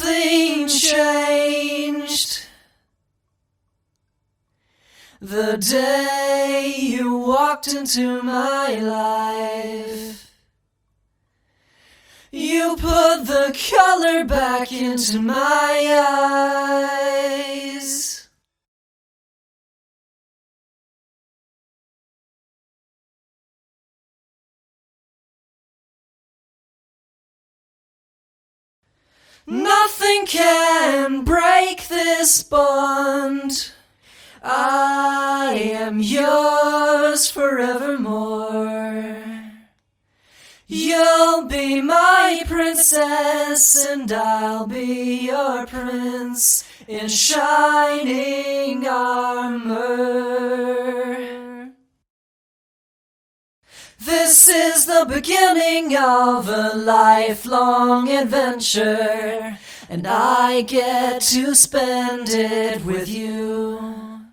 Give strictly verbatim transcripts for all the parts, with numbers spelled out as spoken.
Nothing changed the day you walked into my life. You put the color back into my eyes. Nothing can break this bond. I am yours forevermore. You'll be my princess and I'll be your prince in shining armor. This is the beginning of a lifelong adventure, and I get to spend it with you.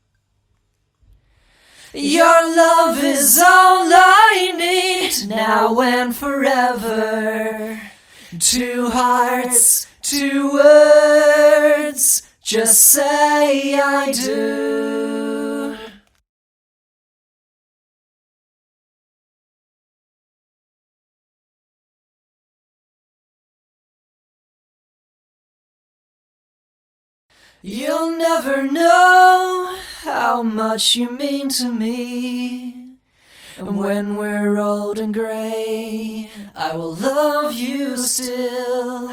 Your love is all I need, now and forever. Two hearts, two words, just say I do. You'll never know how much you mean to me. And when we're old and gray, I will love you still.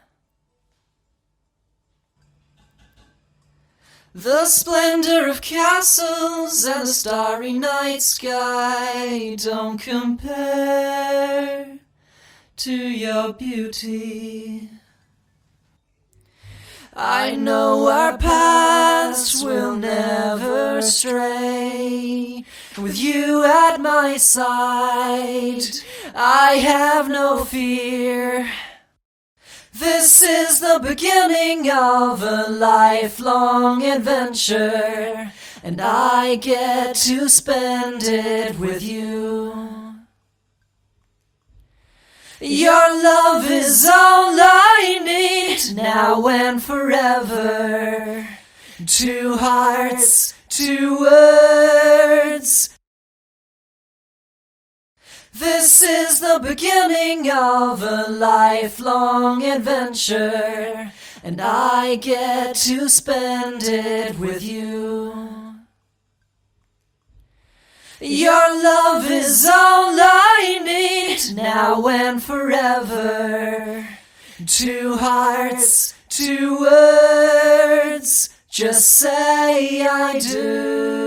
The splendor of castles and the starry night sky don't compare to your beauty. I know our paths will never stray. With you at my side, I have no fear. This is the beginning of a lifelong adventure, and I get to spend it with you. Your love is all I need, now and forever. Two hearts, two words. This is the beginning of a lifelong adventure, and I get to spend it with you. Your love is all I need, now and forever. Two hearts, two words, just say I do.